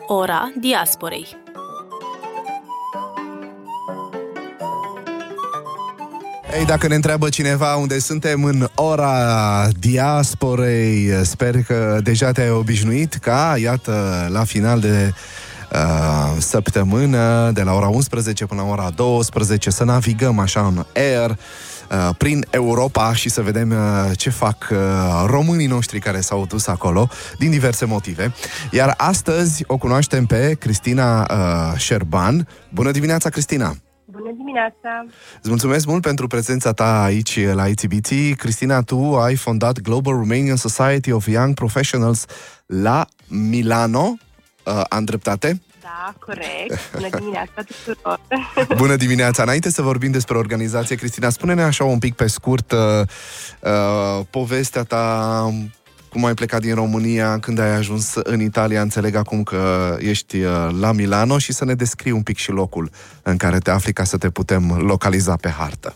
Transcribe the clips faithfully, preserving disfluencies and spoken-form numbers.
Ora diasporei. Ei, dacă ne întreabă cineva unde suntem în ora diasporei, sper că deja te-ai obișnuit ca, iată, la final de uh, săptămână, de la ora unsprezece până la ora douăsprezece, să navigăm așa în aer uh, prin Europa și să vedem uh, ce fac uh, românii noștri care s-au dus acolo din diverse motive. Iar astăzi o cunoaștem pe Cristina uh, Șerban. Bună dimineața, Cristina! Bună dimineața! Îți mulțumesc mult pentru prezența ta aici la I T B T. Cristina, tu ai fondat Global Romanian Society of Young Professionals la Milano. Uh, am dreptate? Da, corect. Bună dimineața tuturor! Bună dimineața! Înainte să vorbim despre organizație, Cristina, spune-ne așa un pic pe scurt uh, uh, povestea ta. Cum ai plecat din România, când ai ajuns în Italia, înțeleg acum că ești la Milano, și să ne descrii un pic și locul în care te afli ca să te putem localiza pe hartă.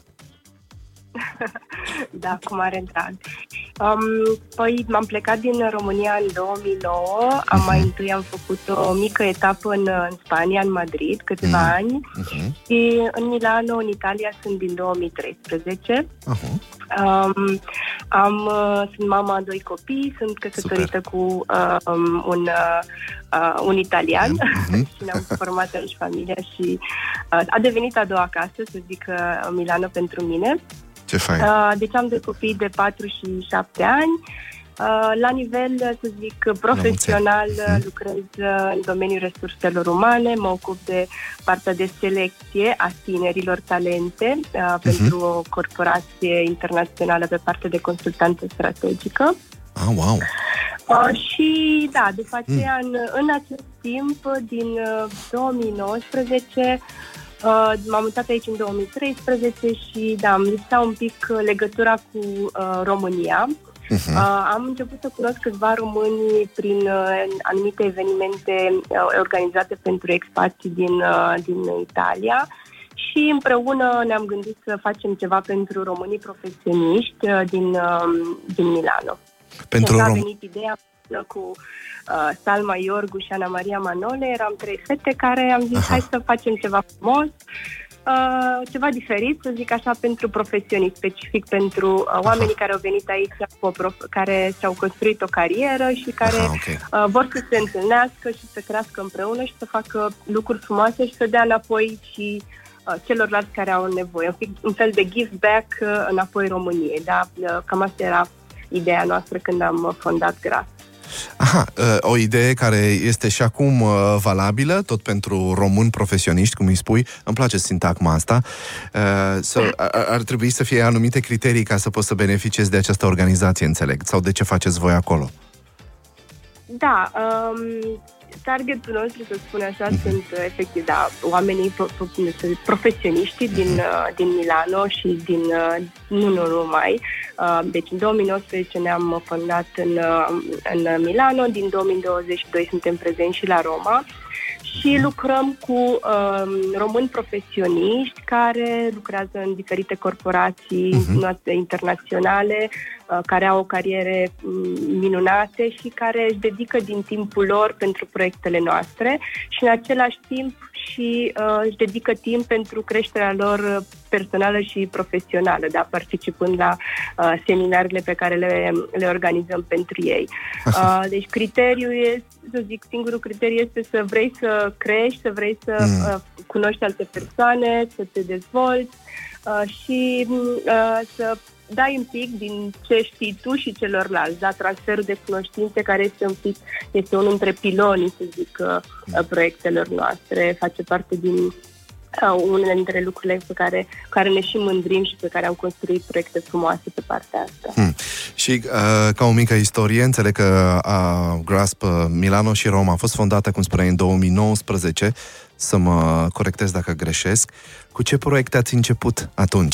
Da, cu mare drag. Um, păi m-am plecat din România în două mii nouă, am uh-huh. mai întâi am făcut o mică etapă în, în Spania, în Madrid, câțiva uh-huh. ani, uh-huh. și în Milano, în Italia, sunt din două mii treisprezece. Uh-huh. Um, am, uh, sunt mama a doi copii, sunt căsătorită Super. cu uh, um, un, uh, un italian uh-huh. și ne-am format aici familia și uh, a devenit a doua casă, să zic, uh, Milano pentru mine. Ce fain. Uh, deci am de copii de patru și șapte ani. Uh, la nivel, să zic, profesional, uh-huh. lucrez uh, în domeniul resurselor umane, mă ocup de partea de selecție a tinerilor talente uh, uh-huh. pentru o corporație internațională pe partea de consultanță strategică. Ah, wow! Uh, și, da, după aceea, mm. în, în acest timp, din uh, două mii nouăsprezece, Uh, m-am mutat aici în două mii treisprezece și, da, îmi lipsea un pic legătura cu uh, România. Uh-huh. Uh, am început să cunosc câțiva români prin uh, anumite evenimente uh, organizate pentru expații din, uh, din Italia și împreună ne-am gândit să facem ceva pentru românii profesioniști uh, din, uh, din Milano. Pentru și a rom- venit ideea cu uh, Salma Iorgu și Ana Maria Manole. Eram trei fete care am zis Aha. hai să facem ceva frumos, uh, ceva diferit, să zic așa, pentru profesioniști, specific pentru uh, oamenii care au venit aici, cu o prof- care și-au construit o carieră și care Aha, okay. uh, vor să se întâlnească și să crească împreună și să facă lucruri frumoase și să dea înapoi și uh, celorlalți care au nevoie. Un, pic, un fel de give back uh, înapoi României. Da? Uh, cam asta era ideea noastră când am fondat G R A S. Aha, o idee care este și acum valabilă, tot pentru români profesioniști, cum îi spui. Îmi place sintagma asta. So, ar, ar trebui să fie anumite criterii ca să poți să beneficiezi de această organizație, înțeleg. Sau de ce faceți voi acolo? Da, um, targetul nostru, să spun așa, mm-hmm. sunt efectiv, da, oamenii profesioniști din, uh, din Milano și din, uh, nu, nu numai. Uh, deci în două mii nouăsprezece ne-am fondat în, uh, în Milano, din două mii douăzeci și doi suntem prezenți și la Roma și lucrăm cu uh, români profesioniști care lucrează în diferite corporații uh-huh. internaționale, uh, care au o cariere minunate și care își dedică din timpul lor pentru proiectele noastre și în același timp și uh, își dedică timp pentru creșterea lor personală și profesională, da, participând la uh, seminarele pe care le, le organizăm pentru ei. Uh, deci criteriul este, să zic, singurul criteriu este să vrei să crești, să vrei să mm. uh, cunoști alte persoane, să te dezvolți uh, și uh, să dai un pic din ce știi tu și celorlalți, da, transferul de cunoștințe care este un pic, este unul dintre pilonii, să zic, uh, proiectelor noastre, face parte din uh, unele dintre lucrurile pe care, care ne și mândrim și pe care am construit proiecte frumoase pe partea asta. Hmm. Și uh, ca o mică istorie, înțeleg că uh, G R A S Milano și Roma a fost fondată, cum spuneai, în două mii nouăsprezece, să mă corectez dacă greșesc. Cu ce proiecte ați început atunci?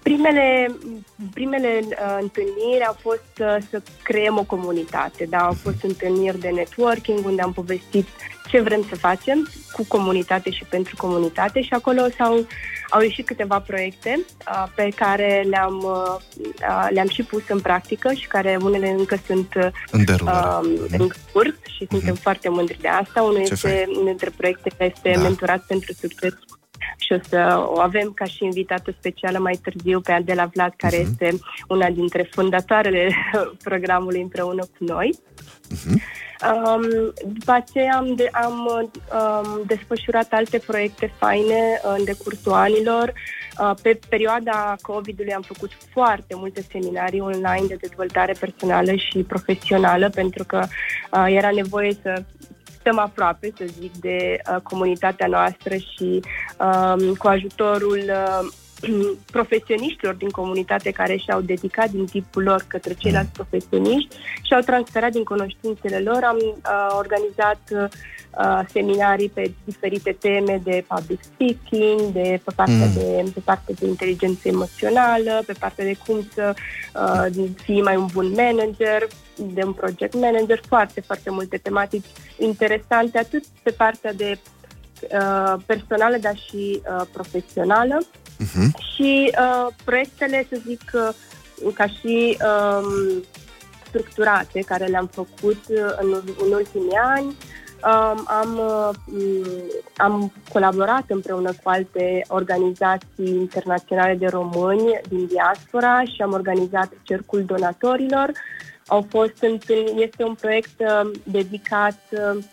Primele, primele uh, întâlniri au fost uh, să creăm o comunitate, da? Au fost întâlniri de networking unde am povestit ce vrem să facem cu comunitate și pentru comunitate și acolo s-au, au ieșit câteva proiecte uh, pe care le-am, uh, le-am și pus în practică și care unele încă sunt uh, în curs și uh-huh. suntem foarte mândri de asta. Unul ce este, unul dintre proiectele este da. Mentorat pentru succes și o să o avem ca și invitată specială mai târziu pe Adela Vlad, care uh-huh. este una dintre fondatoarele programului împreună cu noi. Uh-huh. Um, după aceea am, de, am um, desfășurat alte proiecte faine în decursul anilor. Uh, pe perioada COVID-ului am făcut foarte multe seminarii online de dezvoltare personală și profesională, pentru că uh, era nevoie să stăm aproape, să zic, de uh, comunitatea noastră și uh, cu ajutorul uh, profesioniștilor din comunitate care și-au dedicat din timpul lor către ceilalți profesioniști și au transferat din cunoștințele lor. Am uh, organizat uh, seminarii pe diferite teme de public speaking, de pe partea, mm. de, pe partea de inteligență emoțională, pe partea de cum să uh, fii mai un bun manager, de un project manager, foarte, foarte multe tematici interesante, atât pe partea de uh, personală, dar și uh, profesională. Uh-huh. Și uh, proiectele, să zic, uh, ca și um, structurate, care le-am făcut în, în ultimii ani, um, am, um, am colaborat împreună cu alte organizații internaționale de români din diaspora și am organizat Cercul Donatorilor. Au fost întâlniri, este un proiect uh, dedicat uh,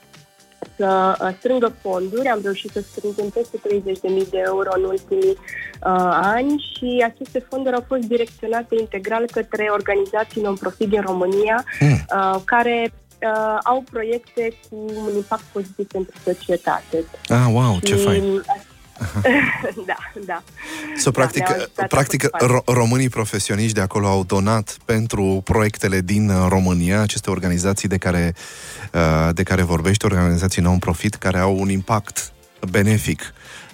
să uh, strângă fonduri. Am reușit să strângem peste treizeci de mii de euro în ultimii uh, ani și aceste fonduri au fost direcționate integral către organizații non-profit din România mm. uh, care uh, au proiecte cu un impact pozitiv pentru societate. Ah, wow, și, ce fain! da, da. So, practic, da, practic ro- românii profesioniști de acolo au donat pentru proiectele din România, aceste organizații de care, de care vorbești, organizații non-profit, care au un impact benefic.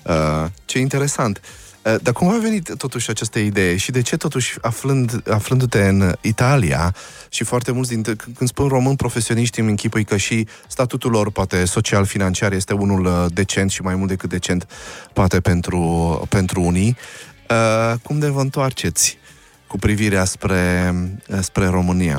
Ce interesant! Dar cum a venit totuși această idee și de ce totuși aflând, aflându-te în Italia și foarte mulți dintre, când spun români profesioniști, îmi închipui că și statutul lor poate social-financiar este unul decent și mai mult decât decent poate pentru, pentru unii. Cum de vă întoarceți cu privirea spre, spre România?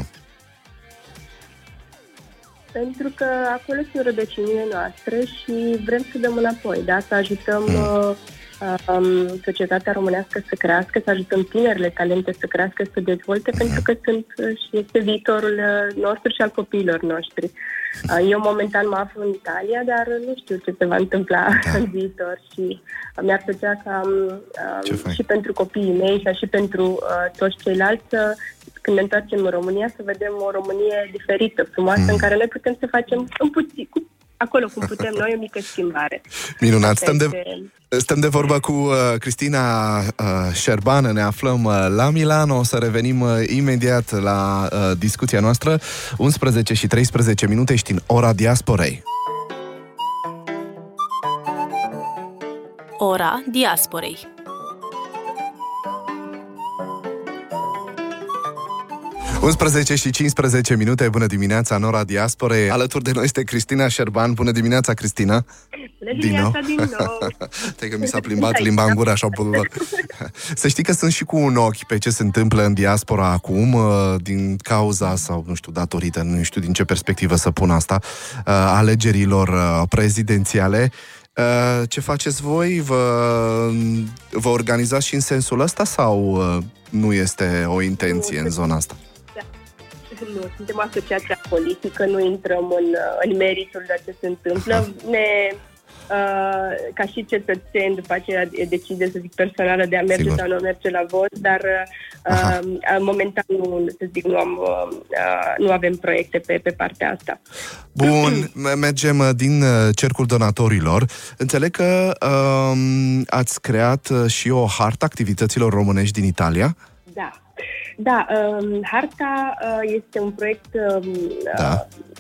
Pentru că acolo sunt rădăcinile noastre și vrem să dăm înapoi, da? Să ajutăm mm. Um, societatea românească să crească, să ajutăm tinerile talente să crească, să dezvolte, uh-huh. pentru că sunt și este viitorul nostru și al copiilor noștri. Uh, eu momentan mă aflu în Italia, dar nu știu ce se va întâmpla da. În viitor și mi-ar plăcea ca um, și pentru copiii mei și și pentru uh, toți ceilalți să, când ne întoarcem în România, să vedem o Românie diferită, frumoasă, mm. în care noi putem să facem în puțin, cu acolo cum putem noi, o mică schimbare. Minunat! Stăm de, stăm de vorbă cu uh, Cristina uh, Șerban, ne aflăm uh, la Milano, o să revenim uh, imediat la uh, discuția noastră. unsprezece și treisprezece minute, ești în Ora Diasporei. Ora Diasporei. unsprezece și cincisprezece minute, bună dimineața în Ora Diasporei. Alături de noi este Cristina Șerban. Bună dimineața, Cristina! Bună dimineața din nou! Din nou. Te că mi s-a plimbat limba în gură așa. Să știi că sunt și cu un ochi pe ce se întâmplă în diaspora acum, din cauza sau, nu știu, datorită, nu știu din ce perspectivă să pun asta, alegerilor prezidențiale. Ce faceți voi? Vă, vă organizați și în sensul ăsta sau nu este o intenție nu, în zona asta? Nu, suntem asociația politică, nu intrăm în, în meritul de ce se întâmplă. Ne, uh, ca și cetățeni, după aceea decide, să zic, personală de a merge Sigur. Sau nu merge la vot, dar uh, momentan nu, să zic, nu, am, uh, nu avem proiecte pe, pe partea asta. Bun, mergem din Cercul Donatorilor. Înțeleg că uh, ați creat și o hartă activităților românești din Italia? Da. Da, um, harta uh, este un proiect um, da.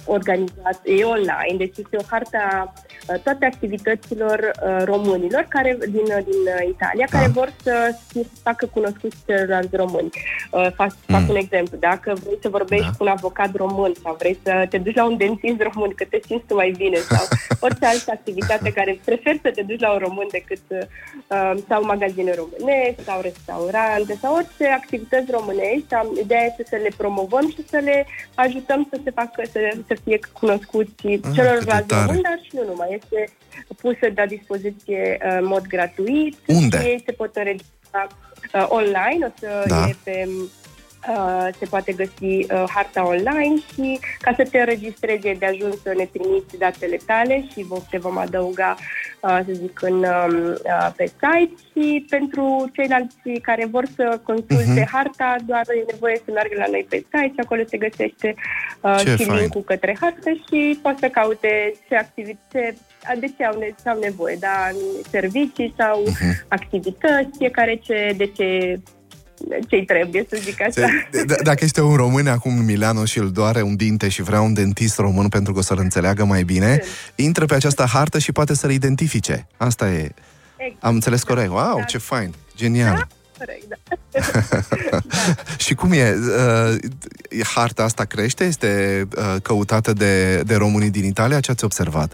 organizat, e online, deci este o harta uh, toate activităților uh, românilor care, din, din uh, Italia, da. care vor să se facă cunoscuți celorlalți români. Uh, fac, mm. fac un exemplu. Dacă vrei să vorbești da. cu un avocat român sau vrei să te duci la un dentist român, că te simți tu mai bine, sau orice altă activitate care preferi să te duci la un român decât uh, sau magazine românești, sau restaurante, sau orice activități românești. Ideea este să le promovăm și să le ajutăm să se facă, să, să fie cunoscuți ah, celorlalți români, dar și nu numai. Este pusă la dispoziție uh, în mod gratuit. Unde? Și ei se pot înregistra uh, online, o să da. e pe... Uh, se poate găsi uh, harta online și ca să te înregistrezi de ajuns să ne trimiți datele tale și vom, te vom adăuga, uh, să zic, în, uh, pe site, și pentru ceilalți care vor să consulte uh-huh. harta, doar e nevoie să meargă la noi pe site și acolo se găsește uh, și link-ul către hartă și poți să caute ce activități, de ce au, ce au nevoie, da, servicii sau uh-huh. activități, fiecare ce, de ce ce-i trebuie, să zic așa. D- dacă este un român acum în Milano și îl doare un dinte și vrea un dentist român pentru că o să-l înțeleagă mai bine, intră pe această hartă și poate să-l identifice. Asta e. Exact. Am înțeles corect. Wow, da. Ce fain. Genial. Da, corect, da. da. Și cum e? Uh, harta asta crește? Este uh, căutată de, de românii din Italia? Ce ați observat?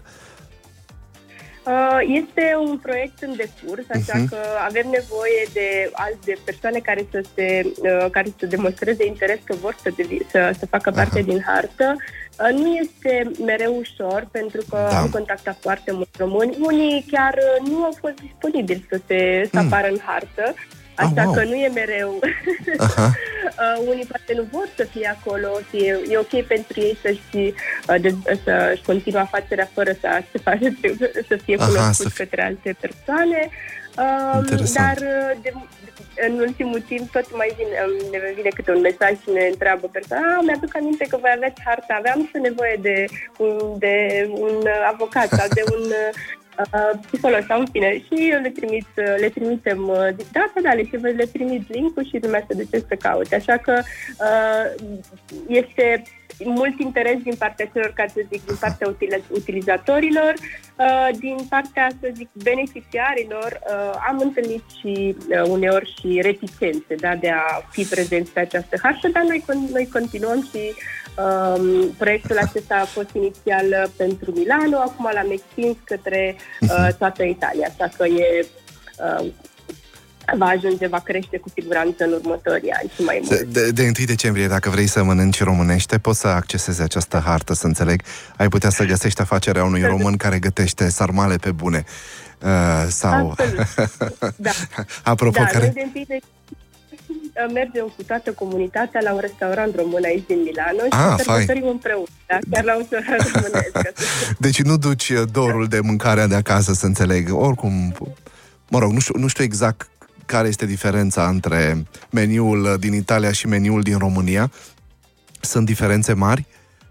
Este un proiect în decurs, așa uh-huh. că avem nevoie de alte persoane care să se, care să demonstreze interes că vor să, devi, să, să facă parte uh-huh. din hartă. Nu este mereu ușor, pentru că da. am contactat foarte mulți români. Unii chiar nu au fost disponibili să se să apară mm. în hartă. Așa oh, wow. că nu e mereu. uh, unii poate nu vor să fie acolo și e, e ok pentru ei să-și, uh, să-și continue afacerea fără să, să, face, să fie cunoscut să către alte persoane. Uh, dar de, în ultimul timp tot mai vine, ne vine câte un mesaj și ne întreabă persoana: ah, mi-aduc aminte că voi aveți harta, aveam și nevoie de un, de un avocat sau de un Uh, psiholog sau în fine, și eu le trimit, le trimitem uh, data, da, le, le trimit link-ul și lumea se duce să caute. Așa că uh, este mult interes din partea celor, ca să zic, din partea utilizatorilor, uh, din partea, să zic, beneficiarilor. Uh, am întâlnit și uh, uneori și reticențe, da, de a fi prezenți pe această hartă, dar noi, noi continuăm și Um, proiectul acesta a fost inițial pentru Milano, acum l-am extins către uh, toată Italia, așa că e, uh, va ajunge, va crește cu siguranță în următorii ani și mai mult. De, de întâi decembrie, dacă vrei să mănânci românește, poți să accesezi această hartă, să înțeleg. Ai putea să găsești afacerea unui român care gătește sarmale pe bune. Uh, sau... da. Apropo, da, care... mergem cu toată comunitatea la un restaurant român aici din Milano ah, și sărbătorim împreună, da? Chiar la un restaurant românesc. Deci nu duci dorul de mâncarea de acasă, să înțeleg. Oricum, mă rog, nu știu, nu știu exact care este diferența între meniul din Italia și meniul din România. Sunt diferențe mari?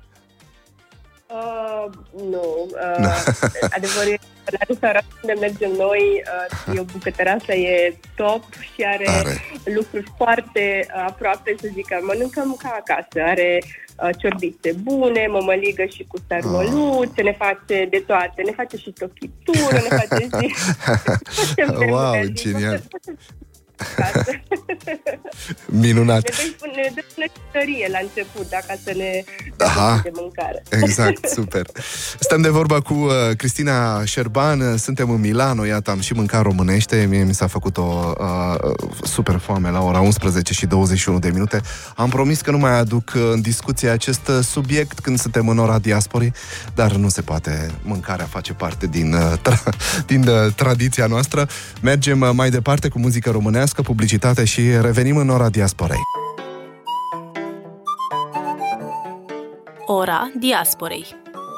Uh, nu. Uh, adevărul la restaurant unde mergem noi, uh, e o bucătăreasă, e top și are Tare. lucruri foarte uh, aproape, să zic, mănâncăm ca acasă. Are uh, ciorbițe bune, mămăligă și cu sarmăluțe, oh. ne face de toate, ne face și tochitură, ne face și... Wow, genial! Minunat. Ne dă plăcărie la început, dacă să ne Aha, de mâncare. Exact, super. Stăm de vorba cu uh, Cristina Șerban, suntem în Milano, iată, am și mâncat românește, mie mi s-a făcut o uh, super foame la ora unsprezece și douăzeci și unu de minute. Am promis că nu mai aduc în discuție acest subiect când suntem în ora diasporii, dar nu se poate, mâncarea face parte din, uh, tra- din uh, tradiția noastră. Mergem uh, mai departe cu muzică românească, publicitate și revenim în ora diasporei. Ora diasporei.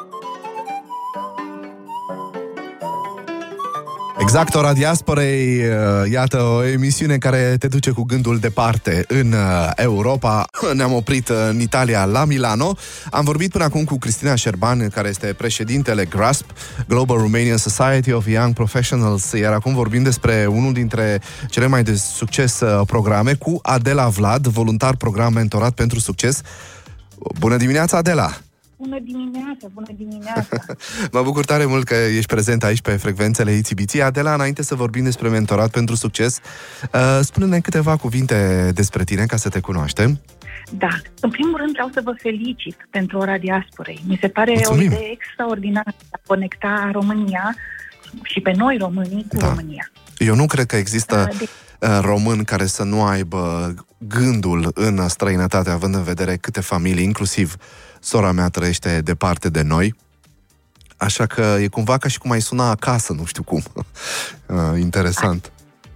Exact, ora diasporei, iată o emisiune care te duce cu gândul departe în Europa. Ne-am oprit în Italia, la Milano. Am vorbit până acum cu Cristina Șerban, care este președintele GRASP, Global Romanian Society of Young Professionals, iar acum vorbim despre unul dintre cele mai de succes programe cu Adela Vlad, voluntar program mentorat pentru succes. Bună dimineața, Adela! Bună dimineața, bună dimineața! Mă bucur tare mult că ești prezent aici pe frecvențele Itibiții. Adela, înainte să vorbim despre mentorat pentru succes, uh, spune-ne câteva cuvinte despre tine ca să te cunoaștem. Da, în primul rând vreau să vă felicit pentru Ora Diasporei. Mi se pare Mulțumim. o idee extraordinară de a conecta România și pe noi românii cu da. România. Eu nu cred că există de... român care să nu aibă gândul în străinătate, având în vedere câte familii, inclusiv sora mea trăiește departe de noi. Așa că e cumva ca și cum ai suna acasă, nu știu cum. uh, interesant.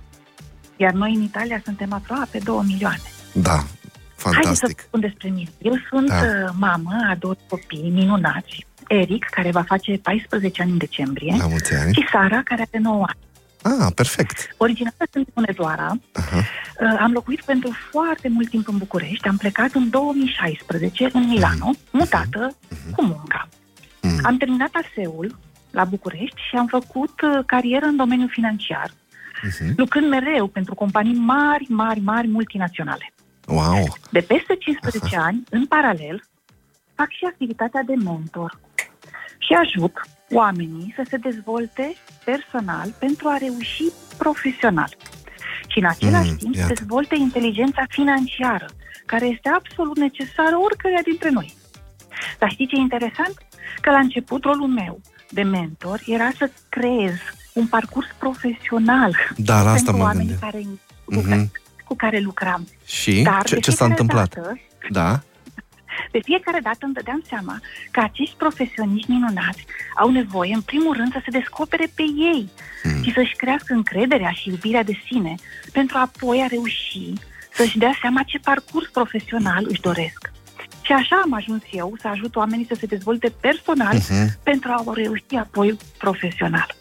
Iar noi în Italia suntem aproape două milioane. Da, fantastic. Haideți să spun despre mine. Eu sunt da. mamă a două copii minunați. Eric, care va face paisprezece ani în decembrie. La mulți ani. Și Sara, care are nouă ani. Ah, perfect. Original sunt Hunedoara. Uh-huh. Uh, am locuit pentru foarte mult timp în București. Am plecat în două mii șaisprezece în Milano, uh-huh. mutată uh-huh. cu munca. Uh-huh. Am terminat A S E-ul la București și am făcut uh, carieră în domeniul financiar, uh-huh. lucrând mereu pentru companii mari, mari, mari, multinaționale. Wow. De peste cincisprezece uh-huh. ani, în paralel, fac și activitatea de mentor și ajut oamenii să se dezvolte personal pentru a reuși profesional. Și în același mm, timp să dezvolte inteligența financiară, care este absolut necesară oricăruia dintre noi. Dar știi ce e interesant? Că la început rolul meu de mentor era să creez un parcurs profesional Dar asta pentru mă oamenii care, cu, mm-hmm. cu care lucram. Și Dar ce, ce s-a întâmplat? Dată, da. De fiecare dată îmi dădeam seama că acești profesioniști minunați au nevoie, în primul rând, să se descopere pe ei hmm. și să-și crească încrederea și iubirea de sine, pentru a apoi a reuși să-și dea seama ce parcurs profesional își doresc. Și așa am ajuns eu să ajut oamenii să se dezvolte personal uh-huh. pentru a o reuși apoi profesional.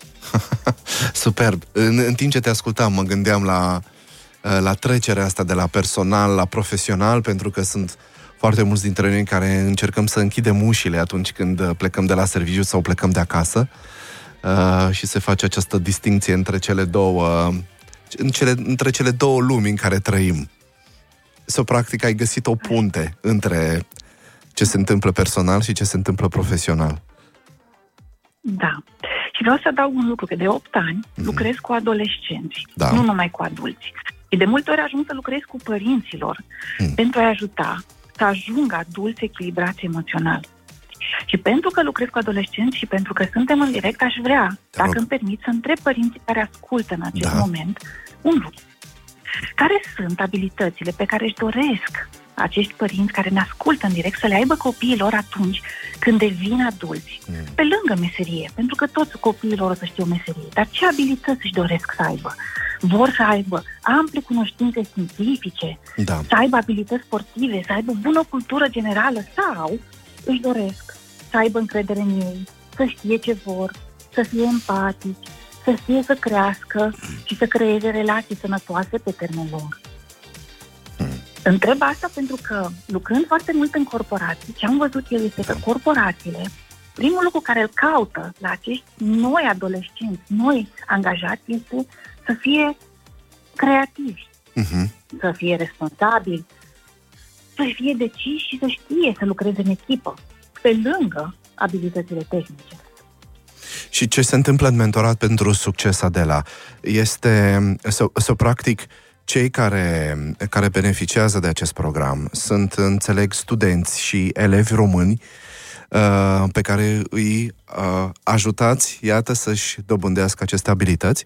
Superb! În, în timp ce te ascultam, mă gândeam la, la trecerea asta de la personal la profesional, pentru că sunt foarte mulți dintre noi care încercăm să închidem ușile atunci când plecăm de la serviciu sau plecăm de acasă uh, și se face această distinție între cele două în cele, între cele două lumi în care trăim. Să, practic, ai găsit o punte între ce se întâmplă personal și ce se întâmplă profesional. Da. Și vreau să adaug un lucru, că de opt ani mm-hmm. lucrez cu adolescenți, da. nu numai cu adulți. Și de multe ori ajung să lucrez cu părinților mm. pentru a-i ajuta să ajungă adulți echilibrați emoțional. Și pentru că lucrez cu adolescenți și pentru că suntem în direct, aș vrea, Te dacă rog. îmi permit, să întreb părinții care ascultă în acest da. moment un lucru. Care sunt abilitățile pe care își doresc acești părinți care ne ascultă în direct să le aibă copiilor atunci când devin adulți? Mm. Pe lângă meserie, pentru că toți copiilor o să știe o meserie, dar ce abilități își doresc să aibă? Vor să aibă ample cunoștințe științifice, da. să aibă abilități sportive, să aibă bună cultură generală, sau își doresc să aibă încredere în ei, să știe ce vor, să fie empatici, să știe să crească și să creeze relații sănătoase pe termen lung. Hmm. Întreb asta pentru că, lucrând foarte mult în corporații, ce am văzut eu este că corporațiile, primul lucru care îl caută la acești noi adolescenți, noi angajați, este să fie creativi, uh-huh. să fie responsabili, să fie deciși și să știe să lucreze în echipă, pe lângă abilitățile tehnice. Și ce se întâmplă în mentorat pentru succes, Adela, este să, să practic cei care, care beneficiază de acest program sunt, înțeleg, studenți și elevi români uh, pe care îi uh, ajutați, iată, să-și dobândească aceste abilități?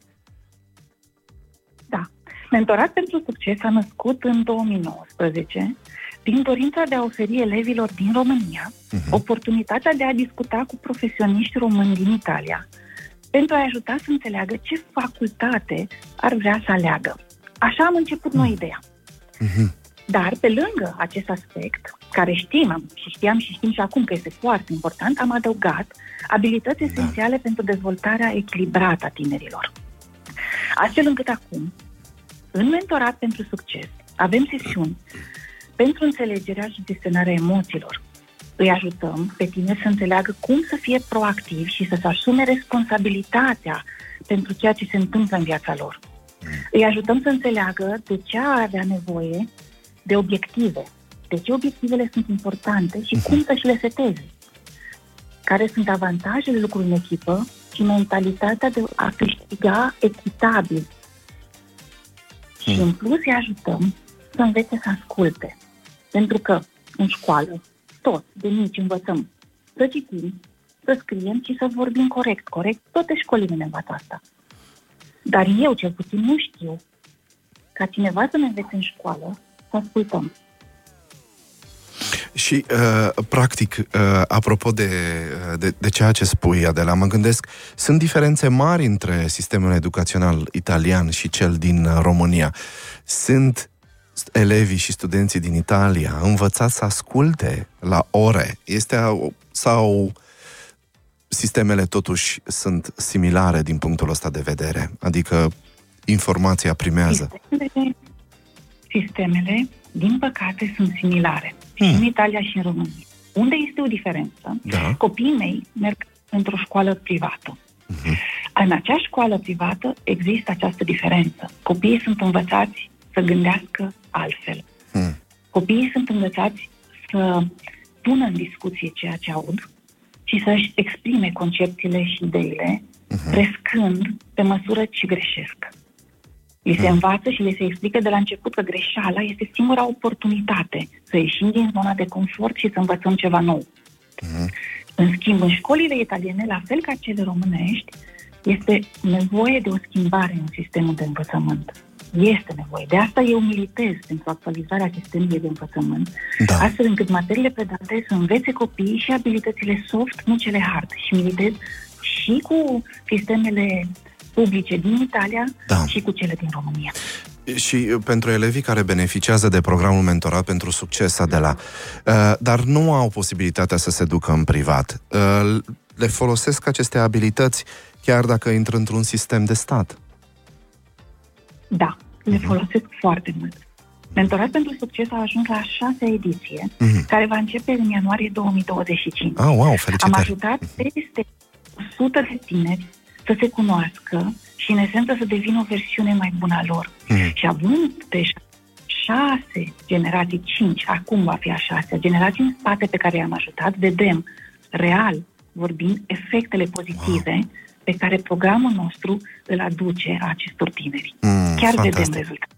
Da. Mentorat pentru succes a născut în două mii nouăsprezece din dorința de a oferi elevilor din România uh-huh. oportunitatea de a discuta cu profesioniști români din Italia pentru a ajuta să înțeleagă ce facultate ar vrea să aleagă. Așa am început noi ideea. Uh-huh. Dar, pe lângă acest aspect, care știm și știam și știm și acum că este foarte important, am adăugat abilități esențiale da. pentru dezvoltarea echilibrată a tinerilor. Astfel încât acum, în mentorat pentru succes, avem sesiuni pentru înțelegerea și gestionarea emoțiilor. Îi ajutăm pe tineri să înțeleagă cum să fie proactivi și să-și asume responsabilitatea pentru ceea ce se întâmplă în viața lor. Îi ajutăm să înțeleagă de ce ar avea nevoie de obiective, de ce obiectivele sunt importante și cum să-și le seteze. care sunt avantajele lucrului în echipă și mentalitatea de a câștiga echitabil. Hmm. Și în plus îi ajutăm să învețe să asculte. Pentru că în școală, toți de mici învățăm să citim, să scriem și să vorbim corect. Corect, toate școlile ne învață asta. Dar eu, cel puțin, nu știu ca cineva să ne învețe în școală să ascultăm. Și, uh, practic, uh, apropo de, de, de ceea ce spui, Adela, mă gândesc, sunt diferențe mari între sistemul educațional italian și cel din România. Sunt elevii și studenții din Italia învățați să asculte la ore? Este, sau sistemele totuși sunt similare din punctul ăsta de vedere? Adică informația primează? Sistemele, sistemele din păcate, sunt similare. Hmm. Și în Italia și în România. Unde este o diferență? Da. Copiii mei merg într-o școală privată. Uh-huh. În acea școală privată există această diferență. Copiii sunt învățați să gândească altfel. Hmm. Copiii sunt învățați să pună în discuție ceea ce aud și să-și exprime concepțiile și ideile, uh-huh. crescând pe măsură ce greșesc. Li se învață și li se explică de la început că greșeala este singura oportunitate să ieșim din zona de confort și să învățăm ceva nou. Uh-huh. În schimb, în școlile italiene, la fel ca cele românești, este nevoie de o schimbare în sistemul de învățământ. Este nevoie. De asta eu militez pentru actualizarea sistemului de învățământ, da. Astfel încât materiile predate să învețe copiii și abilitățile soft, nu cele hard. Și militez și cu sistemele publice din Italia, da. Și cu cele din România. Și pentru elevii care beneficiază de programul Mentorat pentru Succes, Adela, dar nu au posibilitatea să se ducă în privat, le folosesc aceste abilități chiar dacă intră într-un sistem de stat? Da, le uh-huh. folosesc foarte mult. Mentorat pentru Succes a ajuns la a șasea ediție, uh-huh. care va începe în ianuarie două mii douăzeci și cinci. Ah, wow, felicitări! Am ajutat peste o sută de tineri să se cunoască și, în esență, să devină o versiune mai bună a lor. Mm. Și având deja șase generații, cinci, acum va fi a șasea, generații în spate pe care i-am ajutat, vedem, real, vorbind, efectele pozitive wow. pe care programul nostru îl aduce a acestor tineri. Mm, Chiar fantastic. Vedem rezultate.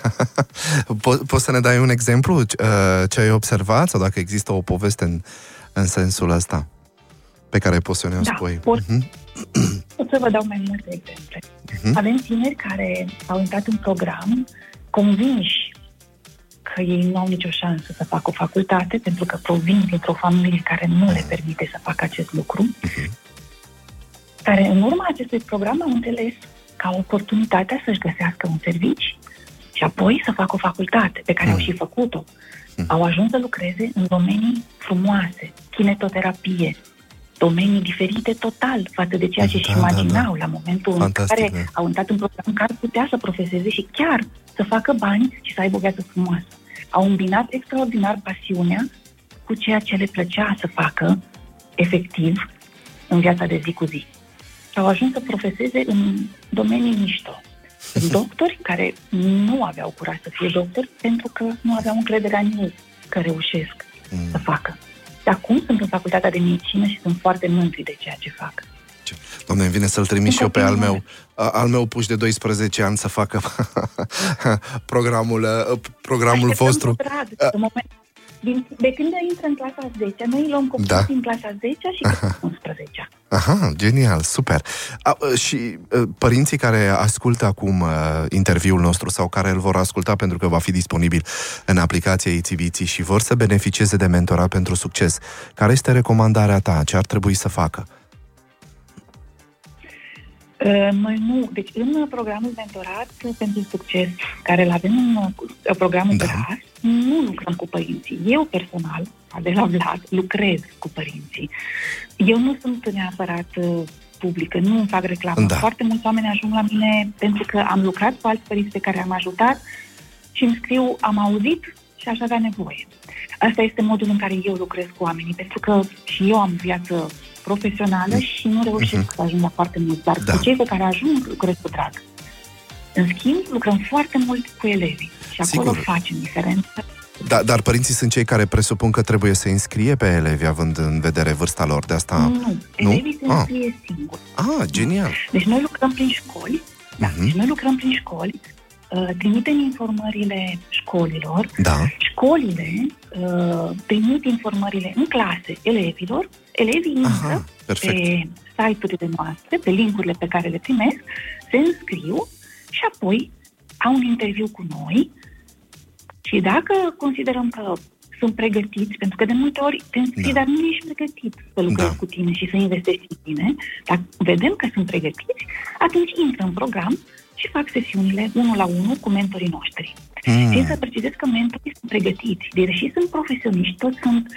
Po- poți să ne dai un exemplu uh, ce ai observat sau dacă există o poveste în, în sensul ăsta pe care poți să ne-o da, spui? Pot, uh-huh. pot să vă dau mai multe exemple. Uh-huh. Avem tineri care au intrat în program convinși că ei nu au nicio șansă să facă o facultate pentru că provin dintr-o familie care nu le permite să facă acest lucru, uh-huh. care în urma acestui program au înțeles ca oportunitatea să-și găsească un serviciu și apoi să facă o facultate, pe care uh-huh. au și făcut-o. Uh-huh. Au ajuns să lucreze în domenii frumoase, kinetoterapie, domenii diferite total față de ceea ce da, își imaginau da, da. la momentul Fantastic, în care da. au intrat în program, care putea să profeseze și chiar să facă bani și să aibă o viață frumoasă. Au îmbinat extraordinar pasiunea cu ceea ce le plăcea să facă efectiv în viața de zi cu zi. Au ajuns să profeseze în domenii mișto. Doctori care nu aveau curaj să fie doctori pentru că nu aveau încrederea în ei că reușesc mm. să facă. De acum sunt în facultatea de medicină și sunt foarte mândri de ceea ce fac. Doamne, îmi vine să-l trimit și eu pe al meu, al meu puș de doisprezece ani să facă programul, programul vostru. Din, de când intră în clasa a zecea, noi luăm copii da. din clasa a zecea și clasa a unsprezecea. Aha, genial, super. A, și uh, părinții care ascultă acum uh, interviul nostru sau care îl vor asculta pentru că va fi disponibil în aplicația Itiviții și vor să beneficieze de Mentorat pentru Succes, care este recomandarea ta? Ce ar trebui să facă? Noi nu. Deci în programul Mentorat pentru Succes, care îl avem în programul da. Gras, nu lucrăm cu părinții. Eu personal, Adela Vlad, lucrez cu părinții. Eu nu sunt neapărat publică, nu îmi fac reclamă. Da. Foarte mulți oameni ajung la mine pentru că am lucrat cu alți părinți pe care am ajutat și îmi scriu, am auzit și aș avea nevoie. Asta este modul în care eu lucrez cu oamenii, pentru că și eu am viață profesională și nu reușesc uh-huh. să ajung la foarte mult, dar da. cu cei pe care ajung lucrez cu drag. În schimb, lucrăm foarte mult cu elevii și acolo Sigur. facem diferență Da, dar părinții sunt cei care presupun că trebuie să înscrie pe elevi, având în vedere vârsta lor, de asta... Nu, nu? elevii se înscrie ah. singuri. Ah, genial! Deci noi lucrăm prin școli, uh-huh. da, deci noi lucrăm prin școli, uh, trimitem informările școlilor, da. școlile uh, trimit informările în clase elevilor, elevii intră pe site-urile noastre, pe link-urile pe care le primesc, se înscriu și apoi au un interviu cu noi și dacă considerăm că sunt pregătiți, pentru că de multe ori te înscrii, da. dar nu ești pregătit să lucrezi da. cu tine și să investești în tine, dar vedem că sunt pregătiți, atunci intră în program și fac sesiunile unul la unul cu mentorii noștri. Mm. Și să precizez că mentorii sunt pregătiți, deși sunt profesioniști, toți sunt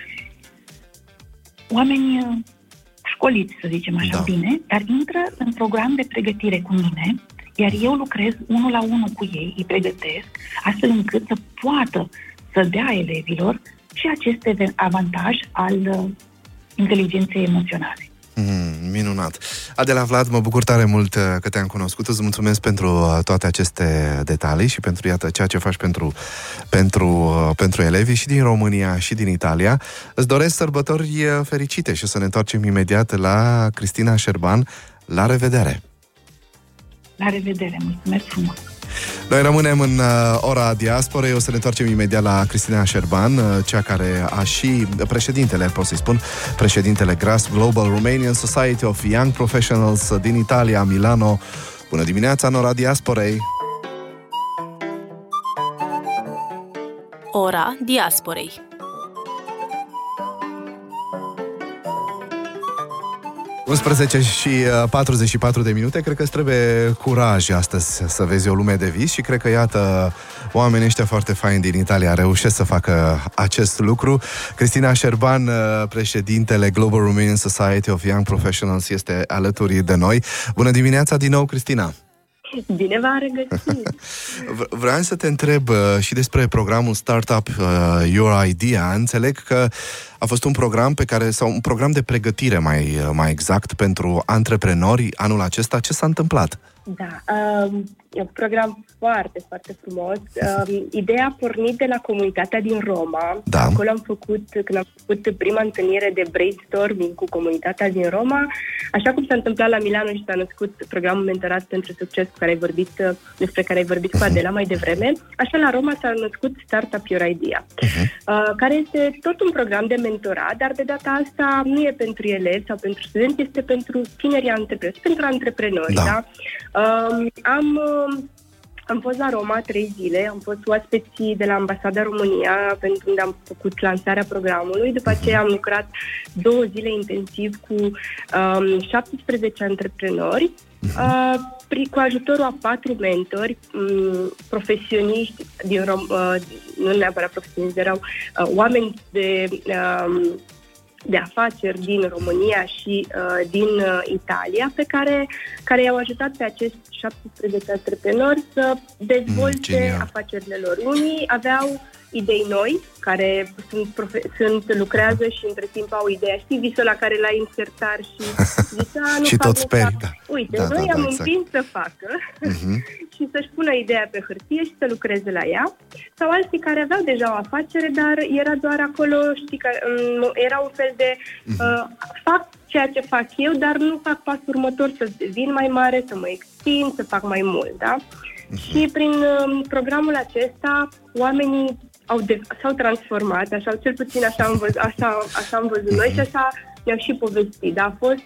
oameni școliți, să zicem așa, da. bine, dar intră în program de pregătire cu mine, iar eu lucrez unul la unul cu ei, îi pregătesc, astfel încât să poată să dea elevilor și acest avantaj al uh, inteligenței emoționale. Mm, minunat! Adela Vlad, mă bucur tare mult că te-am cunoscut. Îți mulțumesc pentru toate aceste detalii și pentru, iată, ceea ce faci pentru, pentru, pentru elevii și din România și din Italia. Îți doresc sărbători fericite și să ne întoarcem imediat la Cristina Șerban. La revedere! La revedere! Mulțumesc frumos! Noi rămânem în uh, ora diasporei. O să ne întoarcem imediat la Cristina Șerban, uh, cea care a și președintele, pot să-i spun, președintele G R A S P, Global Romanian Society of Young Professionals din Italia, Milano. Bună dimineața în ora diasporei! Ora diasporei. unsprezece și patruzeci și patru de minute. Cred că îți trebuie curaj astăzi să vezi o lume de vis și cred că, iată, oamenii ăștia foarte faini din Italia reușesc să facă acest lucru. Cristina Șerban, președintele Global Romanian Society of Young Professionals, este alături de noi. Bună dimineața din nou, Cristina! Bine v-am regăsit! Vreau să te întreb uh, și despre programul Startup uh, Your Idea. Înțeleg că a fost un program pe care, sau un program de pregătire mai, mai exact pentru antreprenori anul acesta. Ce s-a întâmplat? Da, um, e un program foarte, foarte frumos. Um, ideea a pornit de la comunitatea din Roma. Da. Acolo am făcut, când am făcut prima întâlnire de brainstorming cu comunitatea din Roma, așa cum s-a întâmplat la Milano și s-a născut programul Mentorat pentru Succes, care ai vorbit, despre care ai vorbit cu Adela mai devreme, așa la Roma s-a născut Startup Your Idea, uh-huh. uh, care este tot un program de mentorat, dar de data asta nu e pentru elevi sau pentru studenți, este pentru tinerii antreprenori, pentru antreprenori, da? da? Uh, am, uh, am fost la Roma trei zile, am fost oaspeții de la Ambasada România pentru unde am făcut lansarea programului, după aceea am lucrat două zile intensiv cu um, șaptesprezece antreprenori, uh, cu ajutorul a patru mentori, um, profesioniști din Rom- uh, nu neapărat profesioniști, erau uh, oameni de... Um, de afaceri din România și uh, din uh, Italia, pe care, care i-au ajutat pe acești șaptesprezece antreprenori să dezvolte mm, afacerile lor. Unii aveau idei noi, care sunt, profe- sunt lucrează și între timp au ideea, știi, visul la care l-ai insertar și zicea, nu și tot speri, da. Uite, da, noi da, am da, împins exact. să facă uh-huh. și să-și pună ideea pe hârtie și să lucreze la ea, sau alții care aveau deja o afacere, dar era doar acolo, știi, că um, era un fel de uh-huh. uh, fac ceea ce fac eu, dar nu fac pasul următor să devin mai mare, să mă extind, să fac mai mult, da? Uh-huh. Și prin um, programul acesta, oamenii Au de, s-au transformat, așa, cel puțin așa am văzut, așa, așa am văzut noi și așa mi-au și povestit. Dar a fost,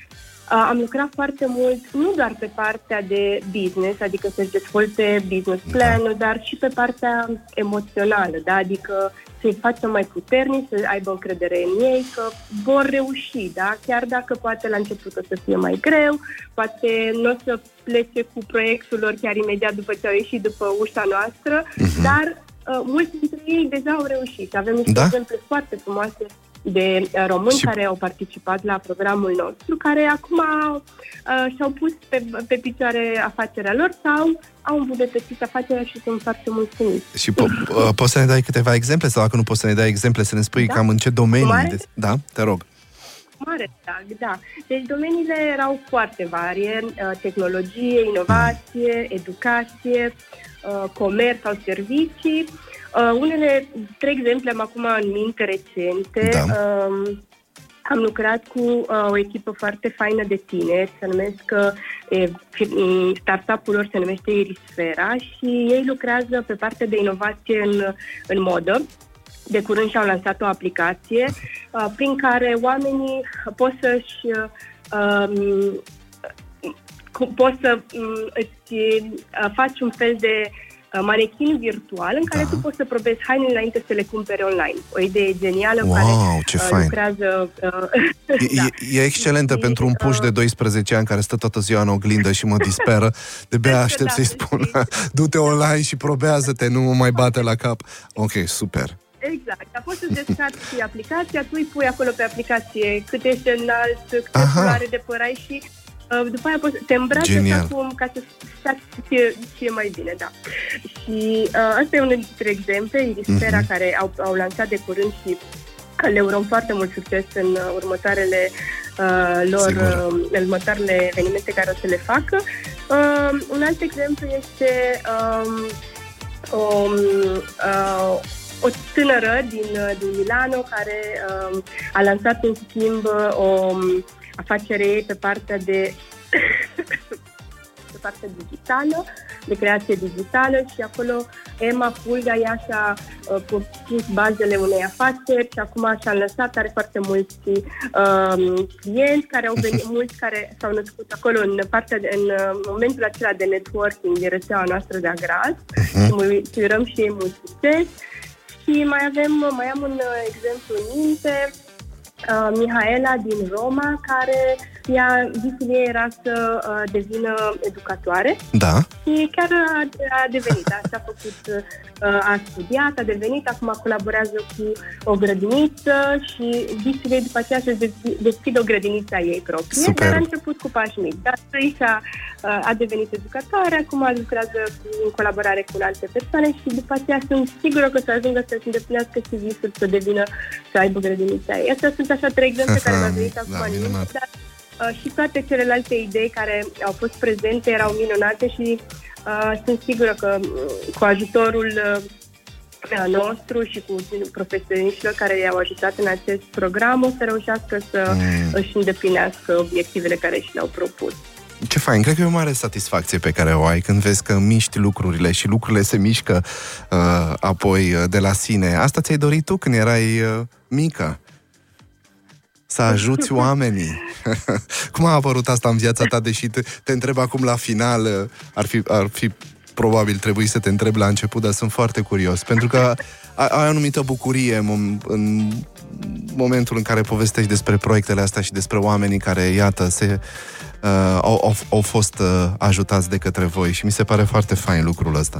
uh, am lucrat foarte mult, nu doar pe partea de business, adică să-și dezvolte business plan-ul, dar și pe partea emoțională, da? Adică să-i facem mai puternici, să aibă încredere în ei, că vor reuși, da? Chiar dacă poate la început o să fie mai greu, poate nu o să plece cu proiectul lor chiar imediat după ce au ieșit după ușa noastră, uh-huh. dar Uh, mulți dintre ei deja au reușit. Avem niște da? exemple foarte frumoase de uh, români și... care au participat la programul nostru, care acum uh, și-au pus pe, pe picioare afacerea lor sau au îmbunătățit afacerea și sunt foarte mulțumiți. Și po- uh, poți să ne dai câteva exemple sau dacă nu poți să ne dai exemple, să ne spui da? cam în ce domenii... De... Da, te rog. Mare, da, da. Deci domeniile erau foarte varie, uh, tehnologie, inovație, educație, Uh, comerț sau servicii. Uh, unele, trei exemple am acum în minte recente. Da. Uh, am lucrat cu uh, o echipă foarte faină de tineri, se numesc, uh, startup-ul lor se numește Irisfera și ei lucrează pe partea de inovație în, în modă. De curând și-au lansat o aplicație uh, prin care oamenii pot să-și uh, poți să um, îți uh, faci un fel de uh, manechin virtual în care da. tu poți să probezi haine înainte să le cumpere online. O idee genială. Wow, care ce uh, fain. lucrează... Uh, e, da. e, e excelentă și, pentru un puș de doisprezece ani care stă toată ziua în oglindă și mă disperă. De-abia aștept da, să-i spun, du-te online și probează-te, nu mă mai bate la cap. Ok, super. Exact. A fost să-ți descarci și aplicația, tu îi pui acolo pe aplicație cât ești înalt, câte culoare de păr ai și uh, după aia poți, te îmbraci acum ca să fie, fie mai bine, da. Și uh, asta e unul dintre exemple, Irisfera, uh-huh. care au, au lansat de curând și le urăm foarte mult succes în uh, următoarele uh, lor, uh, în următoarele evenimente care o să le facă. Uh, un alt exemplu este um, o uh, o tânără din, din Milano care um, a lansat în schimb o afacere ei pe partea de pe partea digitală, de creație digitală și acolo Emma Fulga ea și-a uh, pus bazele unei afaceri și acum și-a lăsat, are foarte mulți uh, clienți care au venit, mulți care s-au născut acolo în partea de, în uh, momentul acela de networking din rețeaua noastră de Agraz uh-huh. și îi urăm și ei mult succes. Și mai avem, mai am un exemplu în minte, uh, Mihaela din Roma, care ea, visul ei era să uh, devină educatoare. Da. Și chiar a, a devenit, așa a făcut, uh, a studiat, a devenit, acum colaborează cu o grădiniță și visul ei după aceea să deschide o grădiniță a ei proprie. Super. Dar a început cu pași mici. Dar a, a devenit educatoare, acum lucrează în colaborare cu alte persoane și după aceea sunt sigură că să ajungă să-și îndeplinească și visul să devină, să aibă grădinița ei. Astea sunt așa trei exemple care mi-au venit acum în minte, dar uh, și toate celelalte idei care au fost prezente erau minunate și uh, sunt sigură că uh, cu ajutorul uh, nostru și cu profesioniștilor care i-au ajutat în acest program o să reușească să mm. își îndeplinească obiectivele care și le-au propus. Ce fain, cred că e o mare satisfacție pe care o ai când vezi că miști lucrurile și lucrurile se mișcă uh, apoi uh, de la sine. Asta ți-ai dorit tu când erai uh, mică? Să ajuți oamenii. Cum a apărut asta în viața ta, deși te, te întreb acum la final, uh, ar fi, ar fi probabil trebui să te întreb la început, dar sunt foarte curios, pentru că ai o anumită bucurie în, în momentul în care povestești despre proiectele astea și despre oamenii care, iată, se... Uh, au, au, au fost uh, ajutați de către voi și mi se pare foarte fain lucrul ăsta.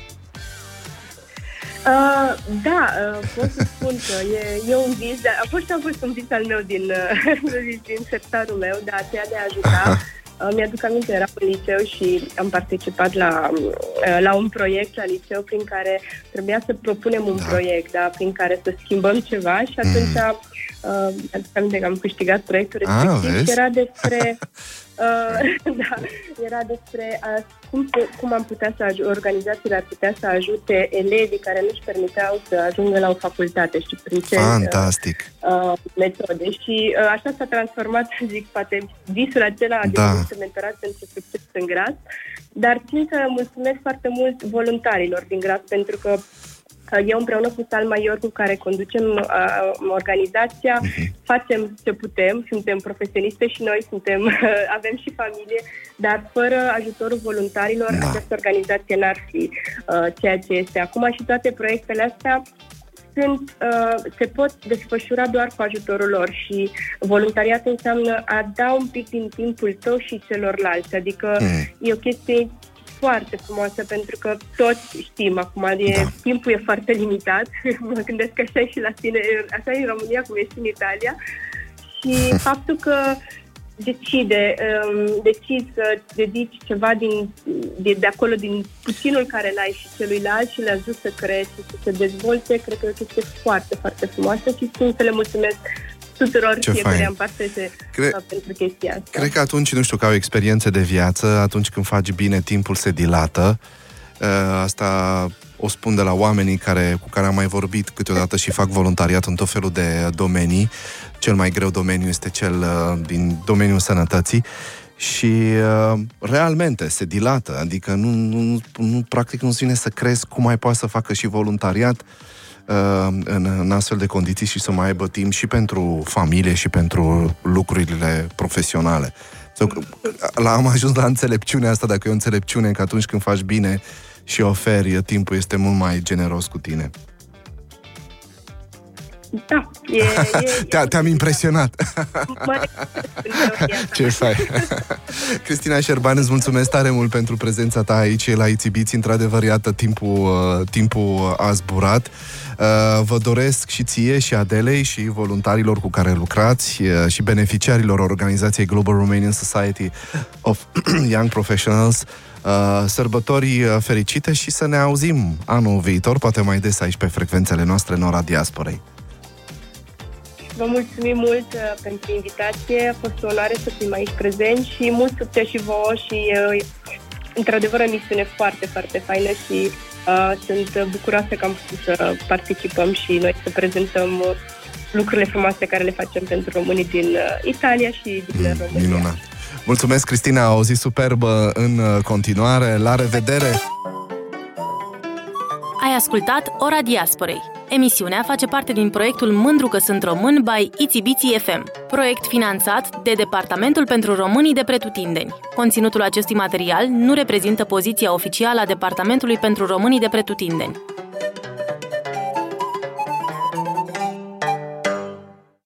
Uh, da, uh, pot să spun că e, e un vis, a fost, a fost un vis al meu din, uh, din sectorul meu, de aceea de a ajuta. Uh, mi-aduc aminte, eram în liceu și am participat la, uh, la un proiect la liceu prin care trebuia să propunem un da. proiect, da, prin care să schimbăm ceva și atunci mm. uh, mi-aduc aminte că am câștigat proiectul respectiv ah, și era despre Uh, da, era despre uh, cum, cum am putea să aj- organizațiile ar putea să ajute elevii care nu-și permiteau să ajungă la o facultate și prin ce Fantastic. Uh, metode. Și uh, așa s-a transformat, zic, poate visul acela a da. devenit mentorat pentru succes în Graz, dar țin să mulțumesc foarte mult voluntarilor din Graz pentru că eu împreună cu Salma Iorgu, care conducem uh, organizația, uh-huh. facem ce putem, suntem profesioniste și noi, suntem, uh, avem și familie, dar fără ajutorul voluntarilor, da. această organizație n-ar fi uh, ceea ce este acum și toate proiectele astea sunt, uh, se pot desfășura doar cu ajutorul lor și voluntariatul înseamnă a da un pic din timpul tău și celorlalți, adică uh-huh. e o chestie foarte frumoasă, pentru că toți știm acum, e, da. timpul e foarte limitat, mă gândesc că așa e și la tine, așa e în România cum e și în Italia și faptul că decide, um, decizi să dedici ceva din, de, de acolo, din puținul care l-ai și celuilalt și le ajuți să creezi și să se dezvolte, cred că e o chestie foarte, foarte frumoasă și țin să le mulțumesc tuturor fiecare în parte se, Cre- pentru chestia asta. Cred că atunci, nu știu, ca o experiență de viață, atunci când faci bine, timpul se dilată. Asta o spun de la oamenii care, cu care am mai vorbit câteodată și fac voluntariat în tot felul de domenii. Cel mai greu domeniu este cel din domeniul sănătății și uh, realmente se dilată, adică nu, nu, nu, practic nu-ți vine să crezi cum mai poate să facă și voluntariat uh, în, în astfel de condiții și să mai aibă timp și pentru familie și pentru lucrurile profesionale. La, am ajuns la înțelepciunea asta, dacă e o înțelepciune, că atunci când faci bine și oferi, timpul este mult mai generos cu tine. Da, e, e, Te-a, te-am impresionat. Ce faci? Cristina Șerban, îți mulțumesc tare mult pentru prezența ta aici la Itzibiți. Într-adevăr, iată, timpul, timpul a zburat. Vă doresc și ție și Adelei și voluntarilor cu care lucrați și beneficiarilor organizației Global Romanian Society of Young Professionals sărbători fericite și să ne auzim anul viitor, poate mai des aici pe frecvențele noastre în ora diasporei. Vă mulțumim mult uh, pentru invitație, a fost o onoare să fim aici prezenți și mult succes și vouă și uh, într-adevăr o misiune foarte, foarte faină și uh, sunt bucuroasă că am putut să participăm și noi să prezentăm uh, lucrurile frumoase care le facem pentru românii din uh, Italia și din mm, România. Minunat! Mulțumesc, Cristina, o zi superbă în continuare, la revedere! Ai ascultat Ora Diasporei. Emisiunea face parte din proiectul Mândru că sunt român by Itzibiții F M, proiect finanțat de Departamentul pentru Românii de Pretutindeni. Conținutul acestui material nu reprezintă poziția oficială a Departamentului pentru Românii de Pretutindeni.